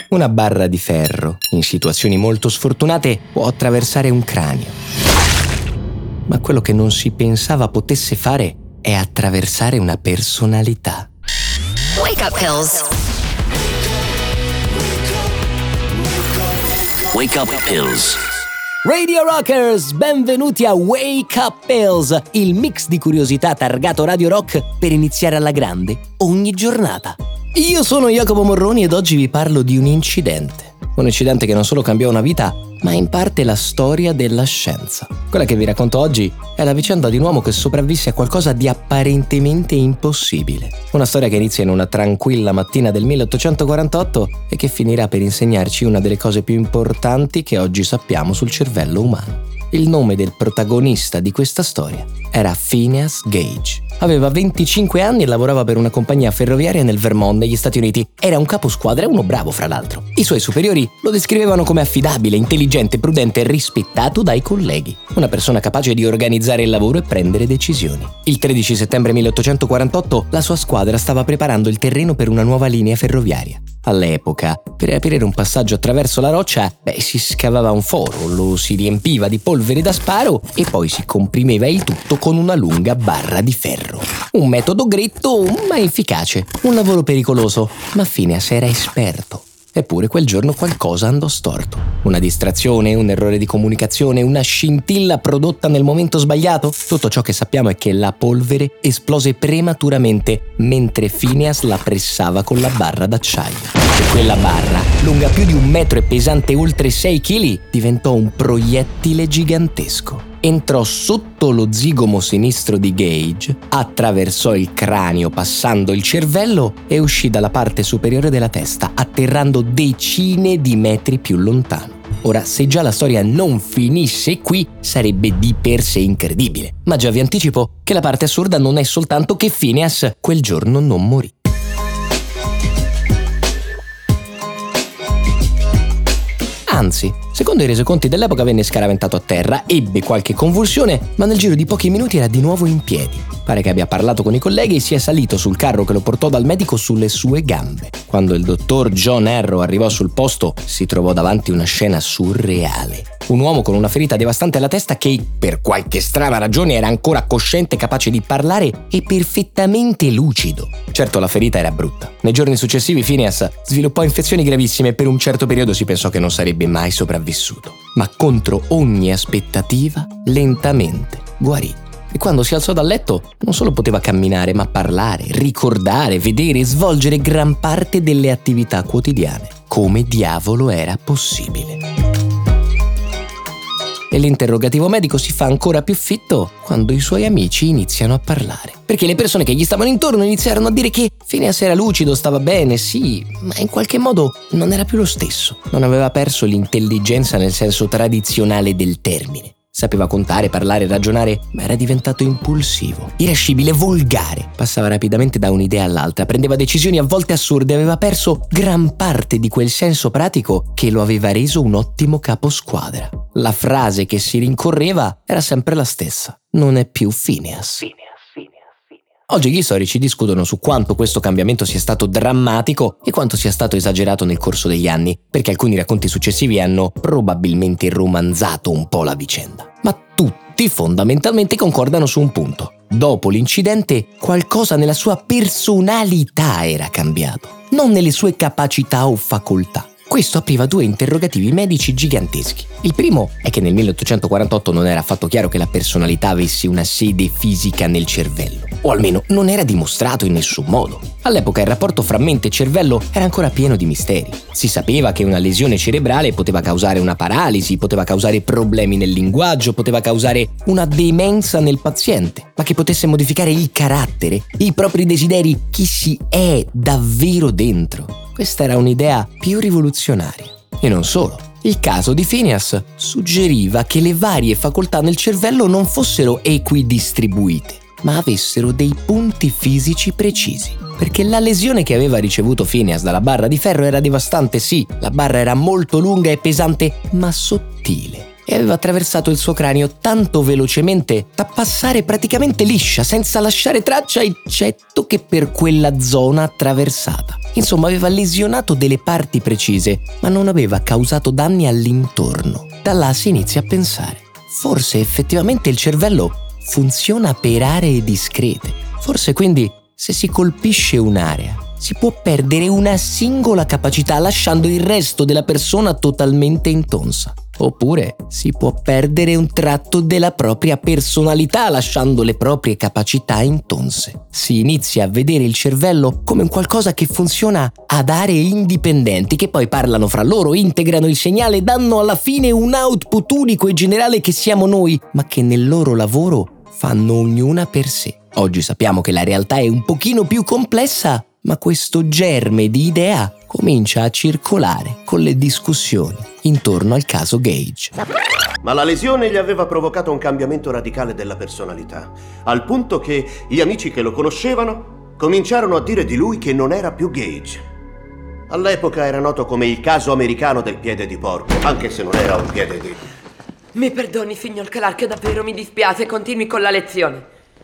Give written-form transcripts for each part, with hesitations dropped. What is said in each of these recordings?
Una barra di ferro, in situazioni molto sfortunate, può attraversare un cranio. Ma quello che non si pensava potesse fare è attraversare una personalità. Wake up pills. Wake up pills. Radio Rockers, benvenuti a Wake Up Pills, il mix di curiosità targato Radio Rock per iniziare alla grande ogni giornata. Io sono Jacopo Morroni ed oggi vi parlo di un incidente che non solo cambiò una vita, ma in parte la storia della scienza. Quella che vi racconto oggi è la vicenda di un uomo che sopravvisse a qualcosa di apparentemente impossibile. Una storia che inizia in una tranquilla mattina del 1848 e che finirà per insegnarci una delle cose più importanti che oggi sappiamo sul cervello umano. Il nome del protagonista di questa storia era Phineas Gage. Aveva 25 anni e lavorava per una compagnia ferroviaria nel Vermont, negli Stati Uniti. Era un caposquadra e uno bravo, fra l'altro. I suoi superiori lo descrivevano come affidabile, intelligente, prudente e rispettato dai colleghi. Una persona capace di organizzare il lavoro e prendere decisioni. Il 13 settembre 1848 la sua squadra stava preparando il terreno per una nuova linea ferroviaria. All'epoca, per aprire un passaggio attraverso la roccia, si scavava un foro, lo si riempiva di polvere da sparo e poi si comprimeva il tutto con una lunga barra di ferro. Un metodo gretto ma efficace, un lavoro pericoloso, ma Phineas era esperto. Eppure quel giorno qualcosa andò storto. Una distrazione, un errore di comunicazione, una scintilla prodotta nel momento sbagliato. Tutto ciò che sappiamo è che la polvere esplose prematuramente mentre Phineas la pressava con la barra d'acciaio. E quella barra, lunga più di 1 metro e pesante oltre 6 kg, diventò un proiettile gigantesco. Entrò sotto lo zigomo sinistro di Gage, attraversò il cranio passando il cervello e uscì dalla parte superiore della testa, atterrando decine di metri più lontano. Ora, se già la storia non finisse qui, sarebbe di per sé incredibile. Ma già vi anticipo che la parte assurda non è soltanto che Phineas quel giorno non morì. Anzi, secondo i resoconti dell'epoca venne scaraventato a terra, ebbe qualche convulsione, ma nel giro di pochi minuti era di nuovo in piedi. Pare che abbia parlato con i colleghi e sia salito sul carro che lo portò dal medico sulle sue gambe. Quando il dottor John Arrow arrivò sul posto, si trovò davanti una scena surreale. Un uomo con una ferita devastante alla testa che, per qualche strana ragione, era ancora cosciente, capace di parlare e perfettamente lucido. Certo, la ferita era brutta. Nei giorni successivi Phineas sviluppò infezioni gravissime e per un certo periodo si pensò che non sarebbe mai sopravvissuto. Ma contro ogni aspettativa, lentamente guarì. E quando si alzò dal letto, non solo poteva camminare, ma parlare, ricordare, vedere e svolgere gran parte delle attività quotidiane. Come diavolo era possibile? E l'interrogativo medico si fa ancora più fitto quando i suoi amici iniziano a parlare. Perché le persone che gli stavano intorno iniziarono a dire che Phineas era lucido, stava bene, sì, ma in qualche modo non era più lo stesso. Non aveva perso l'intelligenza nel senso tradizionale del termine. Sapeva contare, parlare, ragionare, ma era diventato impulsivo, irascibile, volgare. Passava rapidamente da un'idea all'altra, prendeva decisioni a volte assurde, aveva perso gran parte di quel senso pratico che lo aveva reso un ottimo caposquadra. La frase che si rincorreva era sempre la stessa: non è più Phineas. Oggi gli storici discutono su quanto questo cambiamento sia stato drammatico e quanto sia stato esagerato nel corso degli anni, perché alcuni racconti successivi hanno probabilmente romanzato un po' la vicenda. Ma tutti fondamentalmente concordano su un punto. Dopo l'incidente, qualcosa nella sua personalità era cambiato, non nelle sue capacità o facoltà. Questo apriva 2 interrogativi medici giganteschi. Il primo è che nel 1848 non era affatto chiaro che la personalità avesse una sede fisica nel cervello, o almeno non era dimostrato in nessun modo. All'epoca il rapporto fra mente e cervello era ancora pieno di misteri. Si sapeva che una lesione cerebrale poteva causare una paralisi, poteva causare problemi nel linguaggio, poteva causare una demenza nel paziente, ma che potesse modificare il carattere, i propri desideri, chi si è davvero dentro. Questa era un'idea più rivoluzionaria. E non solo. Il caso di Phineas suggeriva che le varie facoltà nel cervello non fossero equidistribuite, ma avessero dei punti fisici precisi. Perché la lesione che aveva ricevuto Phineas dalla barra di ferro era devastante, sì, la barra era molto lunga e pesante, ma sottile. e aveva attraversato il suo cranio tanto velocemente da passare praticamente liscia, senza lasciare traccia, eccetto che per quella zona attraversata. Insomma, aveva lesionato delle parti precise, ma non aveva causato danni all'intorno. Da là si inizia a pensare: forse effettivamente il cervello funziona per aree discrete. Forse quindi, se si colpisce un'area, si può perdere una singola capacità lasciando il resto della persona totalmente intonsa. Oppure si può perdere un tratto della propria personalità lasciando le proprie capacità intonse. Si inizia a vedere il cervello come un qualcosa che funziona ad aree indipendenti, che poi parlano fra loro, integrano il segnale e danno alla fine un output unico e generale che siamo noi, ma che nel loro lavoro fanno ognuna per sé. Oggi sappiamo che la realtà è un pochino più complessa, ma questo germe di idea comincia a circolare con le discussioni intorno al caso Gage. Ma la lesione gli aveva provocato un cambiamento radicale della personalità, al punto che gli amici che lo conoscevano cominciarono a dire di lui che non era più Gage. All'epoca era noto come il caso americano del piede di porco, anche se non era un piede di... Mi perdoni, signor Clark, davvero mi dispiace, continui con la lezione.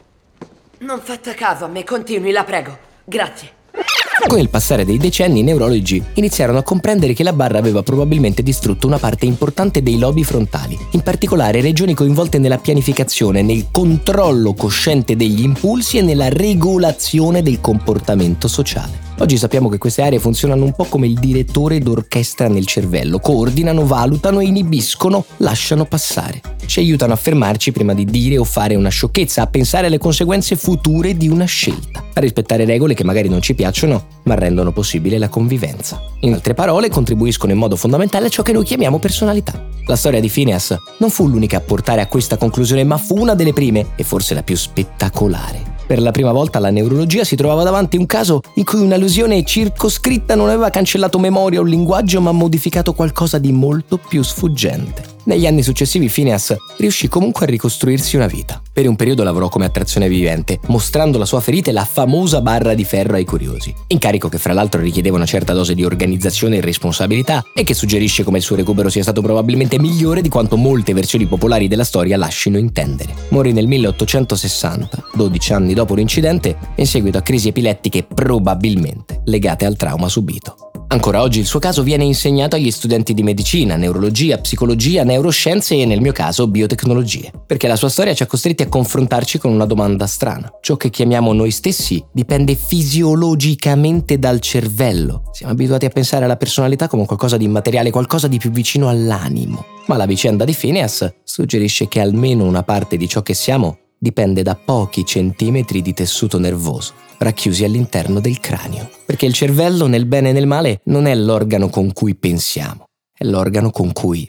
Non fate caso a me, continui, la prego. Grazie. Con il passare dei decenni, i neurologi iniziarono a comprendere che la barra aveva probabilmente distrutto una parte importante dei lobi frontali, in particolare regioni coinvolte nella pianificazione, nel controllo cosciente degli impulsi e nella regolazione del comportamento sociale. Oggi sappiamo che queste aree funzionano un po' come il direttore d'orchestra nel cervello, coordinano, valutano, inibiscono, lasciano passare. Ci aiutano a fermarci prima di dire o fare una sciocchezza, a pensare alle conseguenze future di una scelta, a rispettare regole che magari non ci piacciono, ma rendono possibile la convivenza. In altre parole, contribuiscono in modo fondamentale a ciò che noi chiamiamo personalità. La storia di Phineas non fu l'unica a portare a questa conclusione, ma fu una delle prime e forse la più spettacolare. Per la prima volta la neurologia si trovava davanti a un caso in cui una lesione circoscritta non aveva cancellato memoria o linguaggio, ma modificato qualcosa di molto più sfuggente. Negli anni successivi Phineas riuscì comunque a ricostruirsi una vita. Per un periodo lavorò come attrazione vivente, mostrando la sua ferita e la famosa barra di ferro ai curiosi. Incarico che fra l'altro richiedeva una certa dose di organizzazione e responsabilità e che suggerisce come il suo recupero sia stato probabilmente migliore di quanto molte versioni popolari della storia lascino intendere. Morì nel 1860, 12 anni dopo l'incidente, in seguito a crisi epilettiche probabilmente legate al trauma subito. Ancora oggi il suo caso viene insegnato agli studenti di medicina, neurologia, psicologia, neuroscienze e nel mio caso biotecnologie, perché la sua storia ci ha costretti a confrontarci con una domanda strana. Ciò che chiamiamo noi stessi dipende fisiologicamente dal cervello. Siamo abituati a pensare alla personalità come qualcosa di immateriale, qualcosa di più vicino all'animo. Ma la vicenda di Phineas suggerisce che almeno una parte di ciò che siamo dipende da pochi centimetri di tessuto nervoso racchiusi all'interno del cranio. Perché il cervello, nel bene e nel male, non è l'organo con cui pensiamo, è l'organo con cui,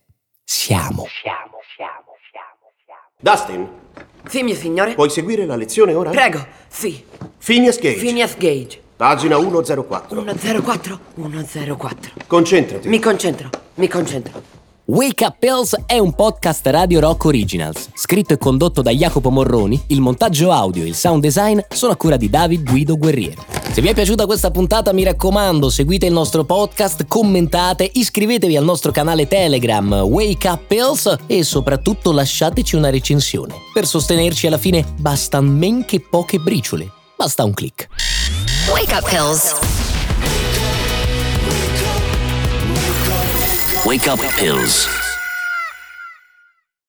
siamo. Dustin, Sì, mio signore? puoi seguire la lezione ora? Prego, sì. Phineas Gage, Phineas Gage. pagina 104. 104? 104. Concentrati. Mi concentro. Wake Up Pills è un podcast Radio Rock Originals, scritto e condotto da Jacopo Morroni, il montaggio audio e il sound design sono a cura di David Guido Guerriero. Se vi è piaciuta questa puntata, mi raccomando, seguite il nostro podcast, commentate, iscrivetevi al nostro canale Telegram Wake Up Pills e soprattutto lasciateci una recensione. Per sostenerci alla fine basta men che poche briciole, basta un click. Wake up pills. Wake up pills.